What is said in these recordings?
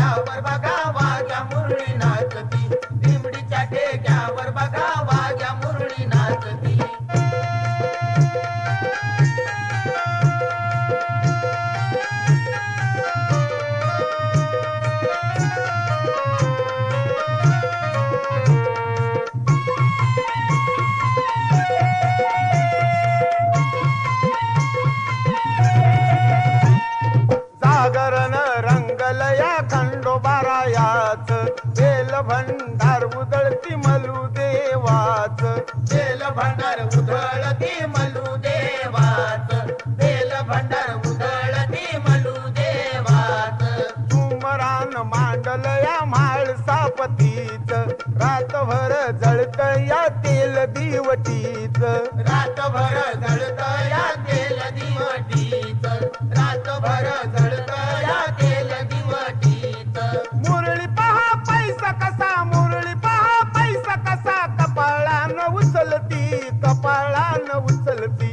ठेक्यावर बघा वाघ्या मुरळी नाचती, दिमडीच्या ठेक्यावर बघा वाघ्या मुरळी नाचती. जागरण रंगलया खंडोबारायाच, बेल भंडार उधळती मलू देवाच, बेल भंडार उधळती मलू देवाच, बेल भंडार उधळती मलू देवाच. तुमरान मांडलया म्हाळसापतीच, रातभर जळतया तेल दिवटीच, रातभर जळतया तेल दिवटीच, रातभर जळतया तेल दिवटीच. मुरळी पहा पैसा कसा, मुरळी पहा पैसा कसा, कपाळान उचलती, कपाळान उचलती.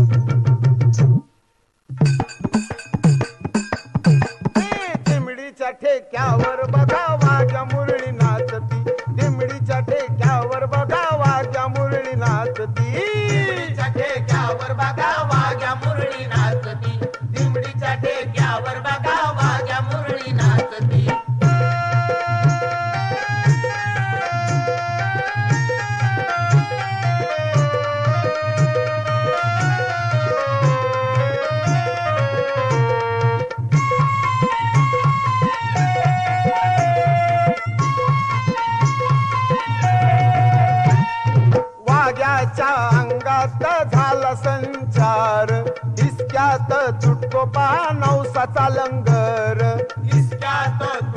दिमडीच्या ठेक्यावर बघा वाघ्या मुरळी नाचती, दिमडीच्या ठेक्यावर बघा वाघ्या मुरळी नाचती. दिमडीच्या ठेक्यावर बघा वाघ्या मुरळी नाचती, दिमडीच्या ठेक्यावर बघा वाघ्या मुरळी नाचती. वाघ्याच्या अंगात झाला संचार, हिसक्यात चुटको पहा नवसाचा लंगर, इस्क्यात